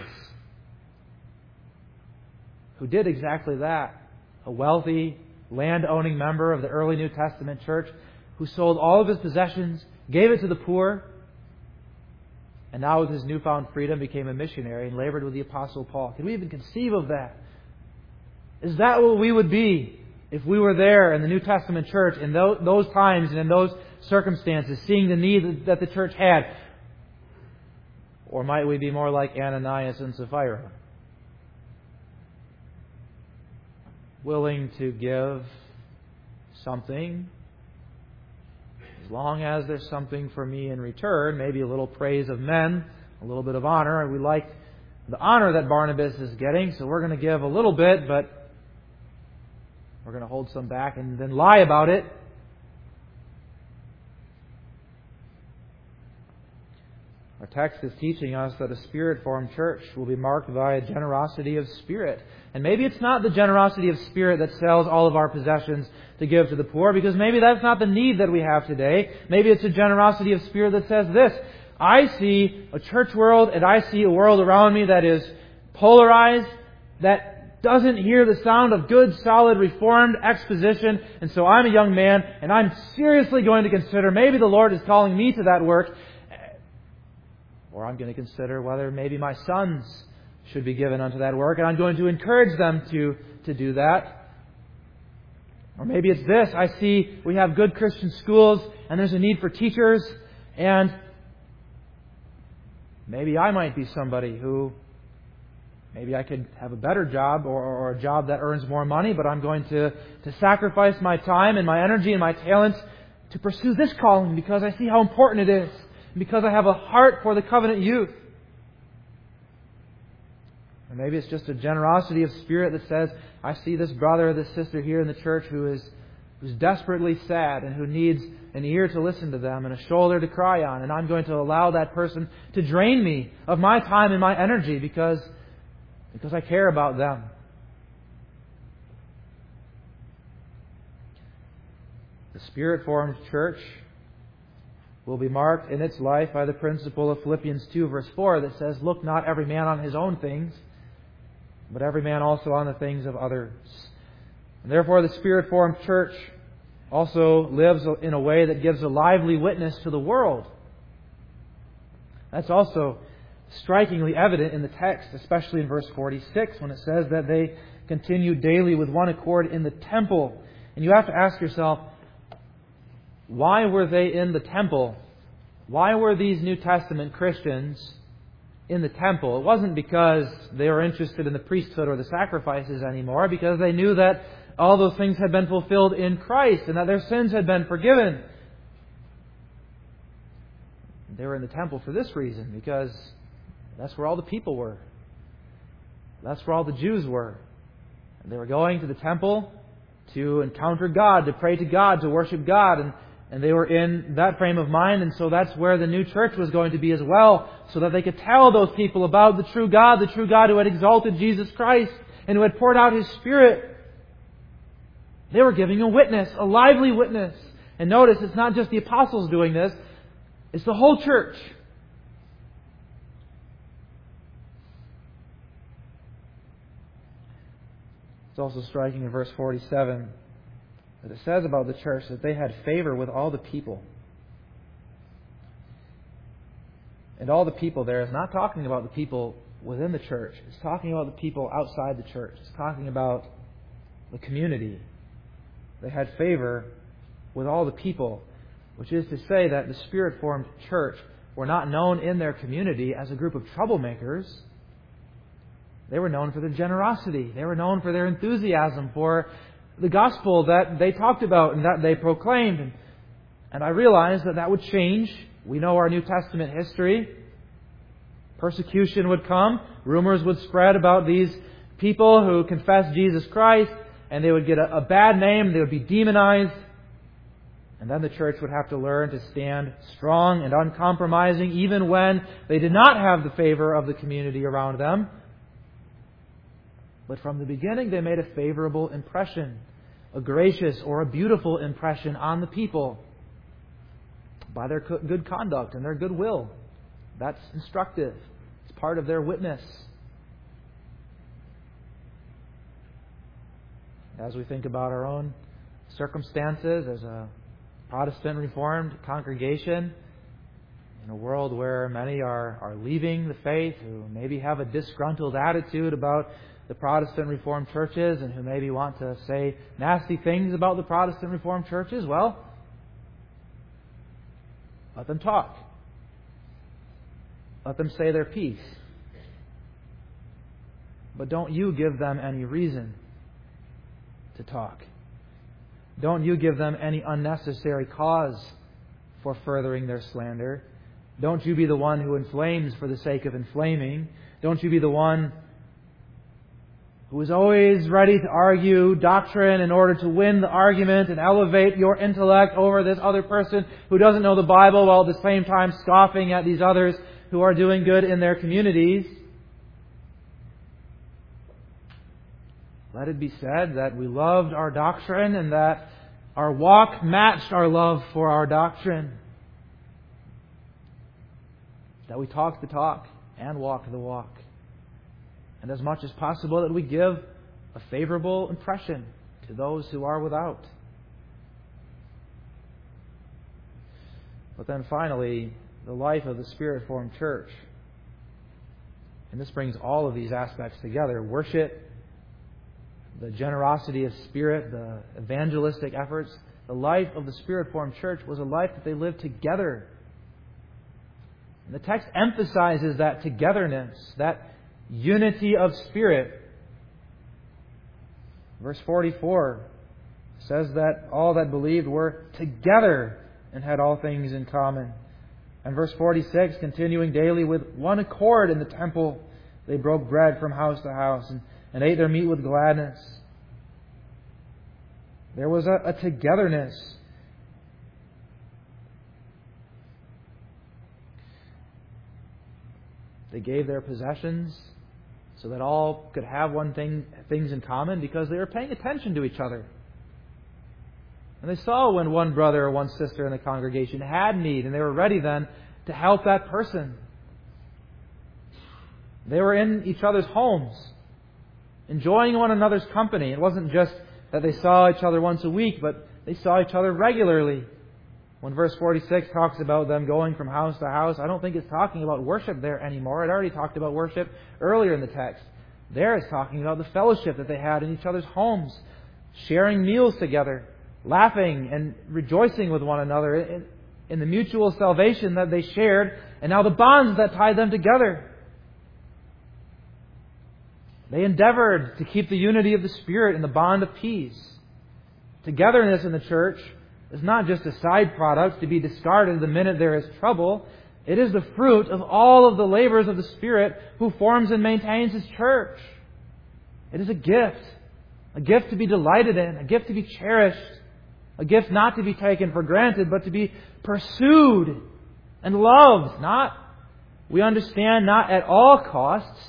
who did exactly that? A wealthy, land-owning member of the early New Testament church who sold all of his possessions, gave it to the poor, and now with his newfound freedom became a missionary and labored with the Apostle Paul. Can we even conceive of that? Is that what we would be if we were there in the New Testament church in those times and in those circumstances, seeing the need that the church had? Or might we be more like Ananias and Sapphira, willing to give something as long as there's something for me in return, maybe a little praise of men, a little bit of honor. We like the honor that Barnabas is getting, so we're going to give a little bit, but we're going to hold some back and then lie about it. Our text is teaching us that a Spirit-formed church will be marked by a generosity of spirit. And maybe it's not the generosity of spirit that sells all of our possessions to give to the poor, because maybe that's not the need that we have today. Maybe it's a generosity of spirit that says this: I see a church world and I see a world around me that is polarized, that doesn't hear the sound of good, solid, reformed exposition. And so I'm a young man and I'm seriously going to consider maybe the Lord is calling me to that work. Or I'm going to consider whether maybe my sons should be given unto that work, and I'm going to encourage them to do that. Or maybe it's this: I see we have good Christian schools and there's a need for teachers, and maybe I might be somebody who, maybe I could have a better job or a job that earns more money, but I'm going to sacrifice my time and my energy and my talent to pursue this calling because I see how important it is, and because I have a heart for the covenant youth. Or maybe it's just a generosity of spirit that says, I see this brother or this sister here in the church who's desperately sad and who needs an ear to listen to them and a shoulder to cry on, and I'm going to allow that person to drain me of my time and my energy because I care about them. The Spirit-formed church will be marked in its life by the principle of Philippians 2 verse 4 that says, look not every man on his own things, but every man also on the things of others. And therefore the Spirit-formed church also lives in a way that gives a lively witness to the world. That's also strikingly evident in the text, especially in verse 46, when it says that they continued daily with one accord in the temple. And you have to ask yourself, why were they in the temple? Why were these New Testament Christians in the temple? It wasn't because they were interested in the priesthood or the sacrifices anymore, because they knew that all those things had been fulfilled in Christ and that their sins had been forgiven. They were in the temple for this reason, because that's where all the people were. That's where all the Jews were. And they were going to the temple to encounter God, to pray to God, to worship God. And they were in that frame of mind, and so that's where the new church was going to be as well, so that they could tell those people about the true God who had exalted Jesus Christ and who had poured out His Spirit. They were giving a witness, a lively witness. And notice, it's not just the apostles doing this, it's the whole church. It's also striking in verse 47 that it says about the church that they had favor with all the people. And all the people there is not talking about the people within the church. It's talking about the people outside the church. It's talking about the community. They had favor with all the people, which is to say that the Spirit-formed church were not known in their community as a group of troublemakers. They were known for their generosity. They were known for their enthusiasm for the gospel that they talked about and that they proclaimed. And I realized that would change. We know our New Testament history. Persecution would come. Rumors would spread about these people who confessed Jesus Christ, and they would get a bad name. They would be demonized. And then the church would have to learn to stand strong and uncompromising even when they did not have the favor of the community around them. But from the beginning they made a favorable impression, a gracious or a beautiful impression on the people by their good conduct and their goodwill. That's instructive. It's part of their witness. As we think about our own circumstances as a Protestant Reformed congregation, in a world where many are leaving the faith, who maybe have a disgruntled attitude about the Protestant Reformed churches and who maybe want to say nasty things about the Protestant Reformed churches, well, let them talk. Let them say their piece. But don't you give them any reason to talk. Don't you give them any unnecessary cause for furthering their slander. Don't you be the one who inflames for the sake of inflaming. Don't you be the one who is always ready to argue doctrine in order to win the argument and elevate your intellect over this other person who doesn't know the Bible, while at the same time scoffing at these others who are doing good in their communities. Let it be said that we loved our doctrine and that our walk matched our love for our doctrine. That we talk the talk and walk the walk. And as much as possible that we give a favorable impression to those who are without. But then finally, the life of the Spirit-formed church And this brings all of these aspects together. Worship, the generosity of spirit, the evangelistic efforts. The life of the Spirit-formed church was a life that they lived together. And the text emphasizes that togetherness, that unity of spirit. Verse 44 says that all that believed were together and had all things in common. And verse 46, continuing daily with one accord in the temple, they broke bread from house to house and ate their meat with gladness. There was a togetherness. They gave their possessions so that all could have things in common because they were paying attention to each other. And they saw when one brother or one sister in the congregation had need, and they were ready then to help that person. They were in each other's homes, enjoying one another's company. It wasn't just that they saw each other once a week, but they saw each other regularly. When verse 46 talks about them going from house to house, I don't think it's talking about worship there anymore. It already talked about worship earlier in the text. There it's talking about the fellowship that they had in each other's homes, sharing meals together, laughing and rejoicing with one another in the mutual salvation that they shared, and now the bonds that tied them together. They endeavored to keep the unity of the Spirit in the bond of peace. Togetherness in the church is not just a side product to be discarded the minute there is trouble. It is the fruit of all of the labors of the Spirit who forms and maintains His church. It is a gift to be delighted in, a gift to be cherished, a gift not to be taken for granted, but to be pursued and loved. We understand, not at all costs.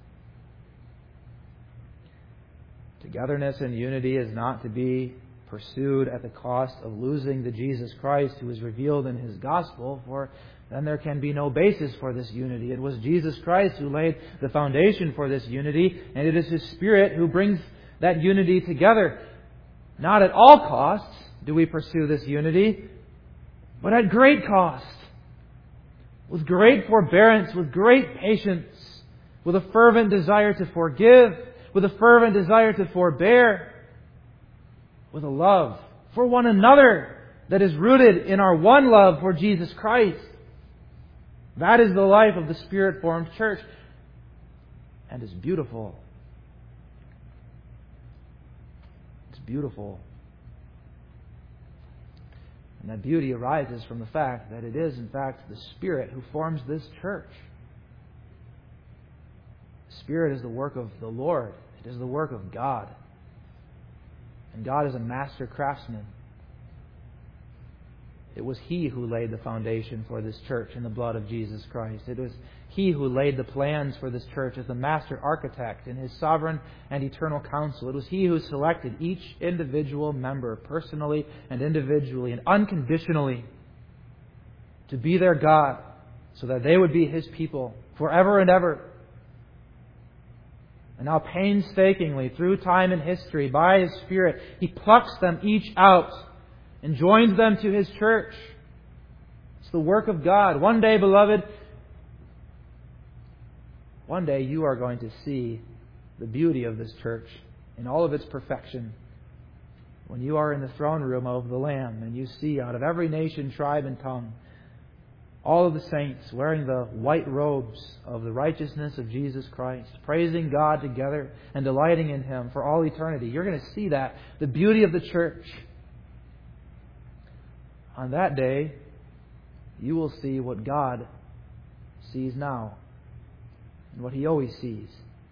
Togetherness and unity is not to be pursued at the cost of losing the Jesus Christ who is revealed in His gospel, for then there can be no basis for this unity. It was Jesus Christ who laid the foundation for this unity, and it is His Spirit who brings that unity together. Not at all costs do we pursue this unity, but at great cost. With great forbearance, with great patience, with a fervent desire to forgive, with a fervent desire to forbear, with a love for one another that is rooted in our one love for Jesus Christ. That is the life of the Spirit-formed church, and is beautiful. It's beautiful. And that beauty arises from the fact that it is, in fact, the Spirit who forms this church. The Spirit is the work of the Lord. It is the work of God. And God is a master craftsman. It was He who laid the foundation for this church in the blood of Jesus Christ. It was He who laid the plans for this church as the master architect in His sovereign and eternal counsel. It was He who selected each individual member personally and individually and unconditionally to be their God, so that they would be His people forever and ever. And now painstakingly, through time and history, by His Spirit, He plucks them each out and joins them to His church. It's the work of God. One day, beloved, one day you are going to see the beauty of this church in all of its perfection. When you are in the throne room of the Lamb and you see out of every nation, tribe, and tongue all of the saints wearing the white robes of the righteousness of Jesus Christ, praising God together and delighting in Him for all eternity. You're going to see that, the beauty of the church. On that day, you will see what God sees now and what He always sees,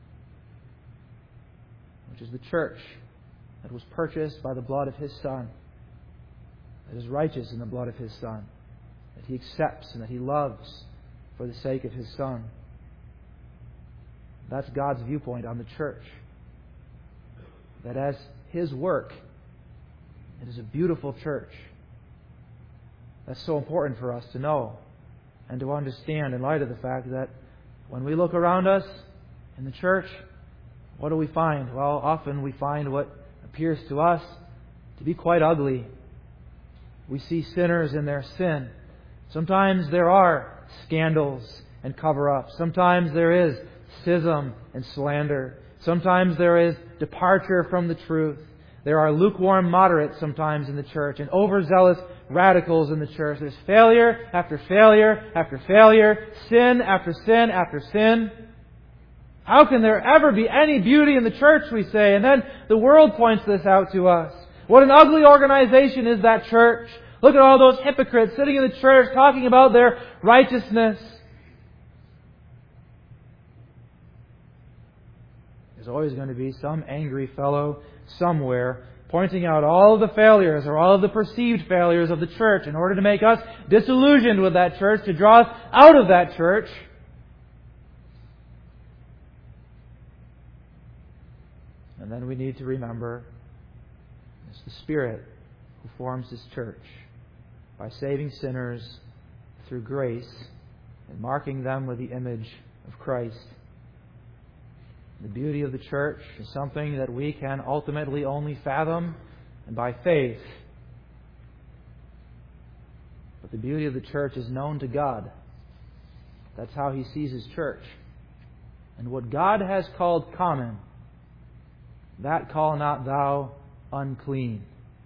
which is the church that was purchased by the blood of His Son, that is righteous in the blood of His Son, that He accepts and that He loves for the sake of His Son. That's God's viewpoint on the church. That as His work, it is a beautiful church. That's so important for us to know and to understand in light of the fact that when we look around us in the church, what do we find? Well, often we find what appears to us to be quite ugly. We see sinners in their sin. Sometimes there are scandals and cover-ups. Sometimes there is schism and slander. Sometimes there is departure from the truth. There are lukewarm moderates sometimes in the church and overzealous radicals in the church. There's failure after failure after failure, sin after sin after sin. How can there ever be any beauty in the church, we say? And then the world points this out to us. What an ugly organization is that church. Look at all those hypocrites sitting in the church talking about their righteousness. There's always going to be some angry fellow somewhere pointing out all of the failures or all of the perceived failures of the church in order to make us disillusioned with that church, to draw us out of that church. And then we need to remember it's the Spirit who forms His church by saving sinners through grace and marking them with the image of Christ. The beauty of the church is something that we can ultimately only fathom and by faith. But the beauty of the church is known to God. That's how He sees His church. And what God has called common, that call not thou unclean.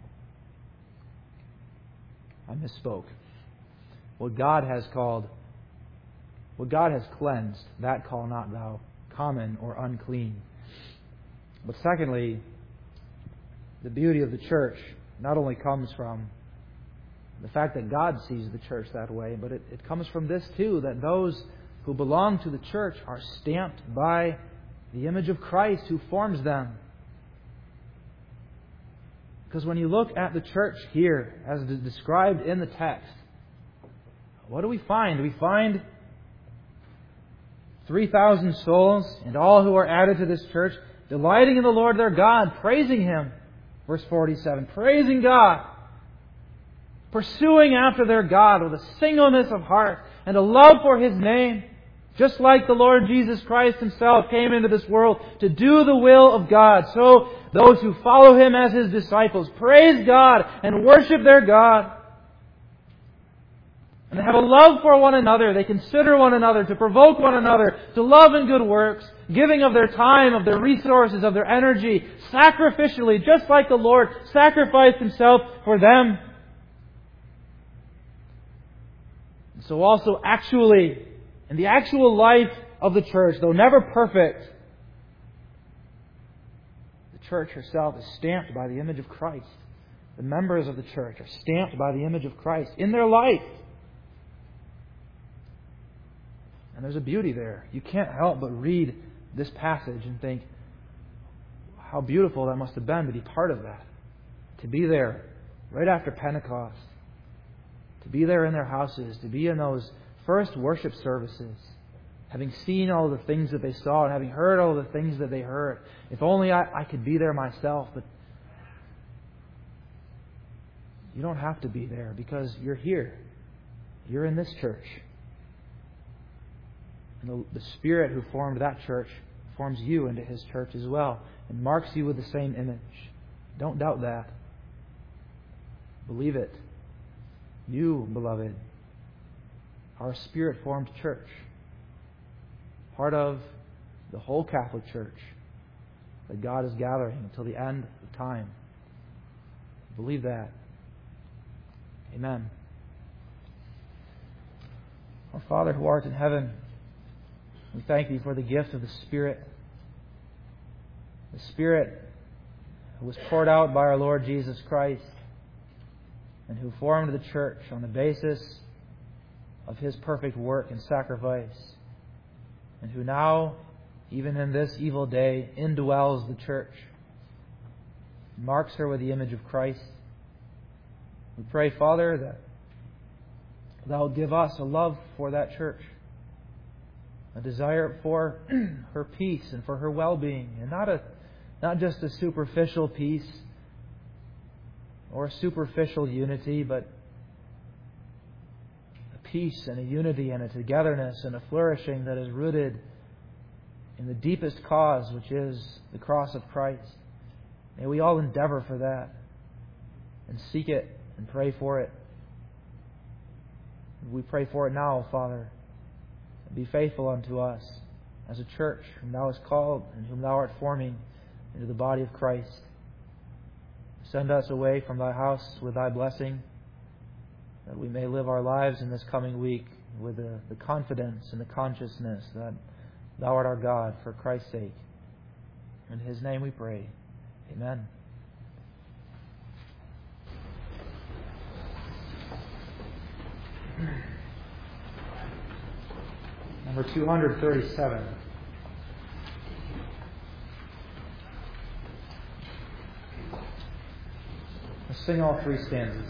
I misspoke. What God has cleansed, that call not thou common or unclean. But secondly, the beauty of the church not only comes from the fact that God sees the church that way, but it comes from this too, that those who belong to the church are stamped by the image of Christ who forms them. Because when you look at the church here, as described in the text, what do we find? We find 3,000 souls and all who are added to this church delighting in the Lord their God, praising Him. Verse 47, praising God, pursuing after their God with a singleness of heart and a love for His name, just like the Lord Jesus Christ Himself came into this world to do the will of God. So those who follow Him as His disciples praise God and worship their God. And they have a love for one another. They consider one another, to provoke one another, to love and good works, giving of their time, of their resources, of their energy, sacrificially, just like the Lord sacrificed Himself for them. So also actually, in the actual life of the church, though never perfect, the church herself is stamped by the image of Christ. The members of the church are stamped by the image of Christ in their life. And there's a beauty there. You can't help but read this passage and think, how beautiful that must have been to be part of that. To be there right after Pentecost. To be there in their houses. To be in those first worship services. Having seen all the things that they saw and having heard all the things that they heard. If only I could be there myself. But you don't have to be there because you're here. You're in this church. And the Spirit who formed that church forms you into His church as well and marks you with the same image. Don't doubt that. Believe it. You, beloved, are a Spirit-formed church. Part of the whole Catholic Church that God is gathering until the end of time. Believe that. Amen. Our Father who art in heaven, we thank Thee for the gift of the Spirit. The Spirit who was poured out by our Lord Jesus Christ and who formed the church on the basis of His perfect work and sacrifice, and who now, even in this evil day, indwells the church, marks her with the image of Christ. We pray, Father, that Thou will give us a love for that church, a desire for her peace and for her well-being, and not just a superficial peace or a superficial unity, but a peace and a unity and a togetherness and a flourishing that is rooted in the deepest cause, which is the cross of Christ. May we all endeavor for that and seek it and pray for it. We pray for it now, Father. Be faithful unto us. as a church whom Thou hast called and whom Thou art forming into the body of Christ. Send us away from Thy house with Thy blessing, that we may live our lives in this coming week with the confidence and the consciousness that Thou art our God for Christ's sake. In His name we pray. Amen. Number 237. Let's sing all three stanzas.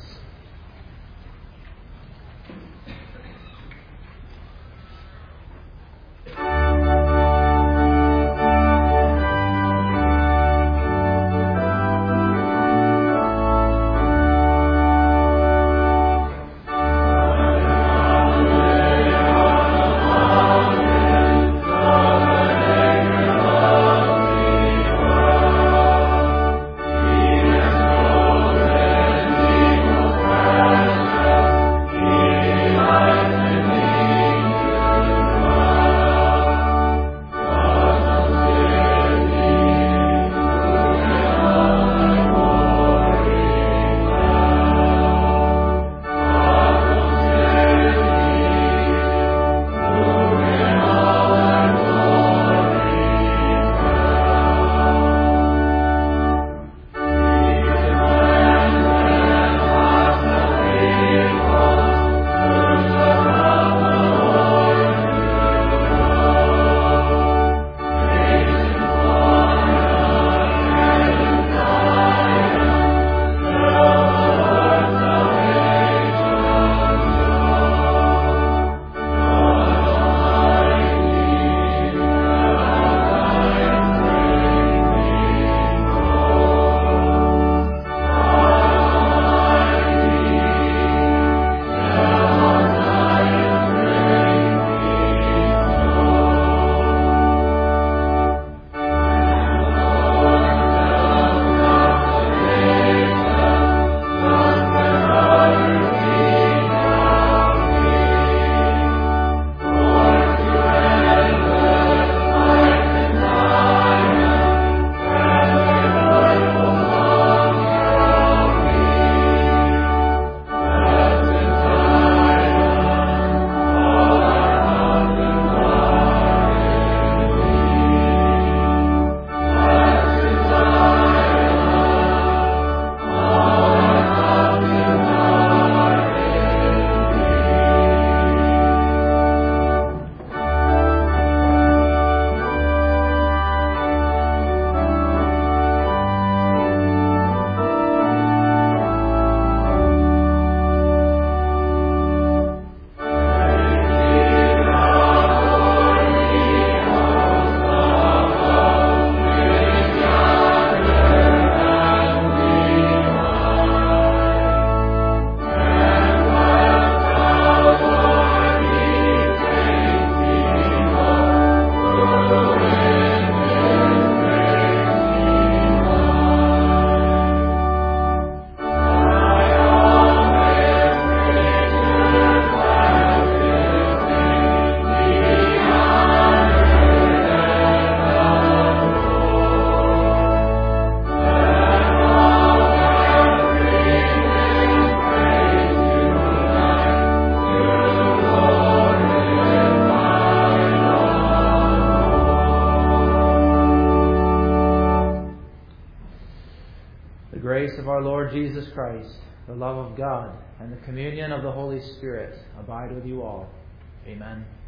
grace of our Lord Jesus Christ, the love of God, and the communion of the Holy Spirit abide with you all. Amen.